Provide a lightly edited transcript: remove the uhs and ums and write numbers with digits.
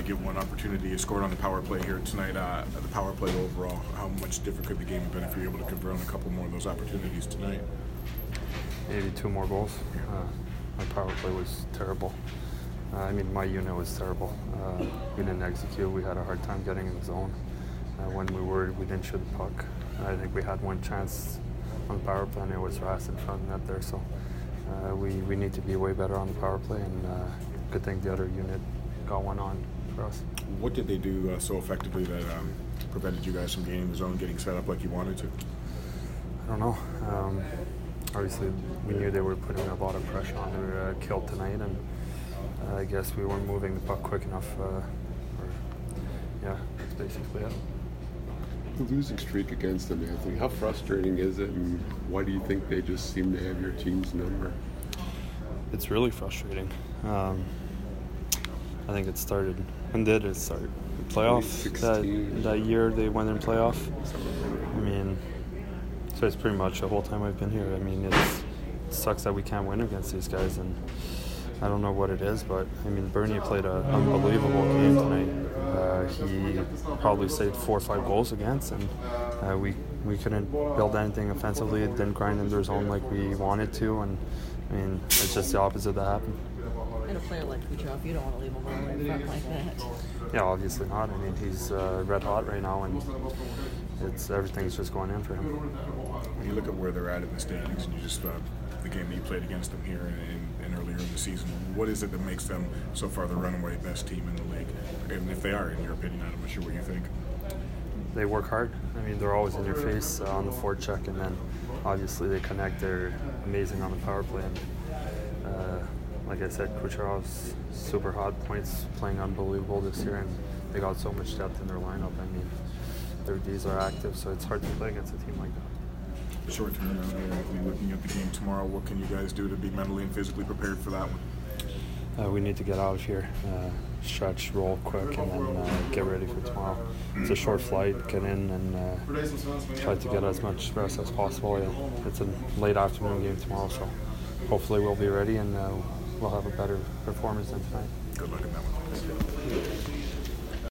get one opportunity. You scored on the power play here tonight. The power play overall, how much different could the game have been if you were able to convert on a couple more of those opportunities tonight? Maybe 2 more goals. My power play was terrible. My unit was terrible. We didn't execute. We had a hard time getting in the zone. When we didn't shoot the puck. I think we had one chance on the power play, and it was Rass in front of net there. So we need to be way better on the power play, and good thing the other unit got one on for us. What did they do so effectively that prevented you guys from getting the zone, getting set up like you wanted to? I don't know. Obviously, we knew they were putting a lot of pressure on their kill tonight, and I guess we weren't moving the puck quick enough. That's basically it. The losing streak against them, Anthony, how frustrating is it, and why do you think they just seem to have your team's number? It's really frustrating. I think it started. When did it start? The playoff? That year they went in playoff? So it's pretty much the whole time I've been here. It sucks that we can't win against these guys, and I don't know what it is, but Bernie played an unbelievable game tonight. He probably saved 4 or 5 goals against, and we couldn't build anything offensively. It didn't grind in their zone like we wanted to, and it's just the opposite that happened. And a player like Kucherov, you don't want to leave him alone in front like that. Yeah, obviously not. He's red hot right now, and everything's just going in for him. When you look at where they're at in the standings, and you just the game that you played against them here and earlier in the season, what is it that makes them so far the runaway best team in the league? And if they are, in your opinion, I'm not sure what you think. They work hard. They're always in your face on the forecheck, and then obviously they connect. They're amazing on the power play. And, like I said, Kucherov's super hot, points playing unbelievable this year, and they got so much depth in their lineup. Their Ds are active, so it's hard to play against a team like that. Short turnaround here, Anthony. Looking at the game tomorrow, what can you guys do to be mentally and physically prepared for that one? We need to get out of here, stretch, roll quick, and then get ready for tomorrow. It's a short flight, get in and try to get as much rest as possible. It's a late afternoon game tomorrow, so hopefully we'll be ready and we'll have a better performance than tonight. Good luck in that one.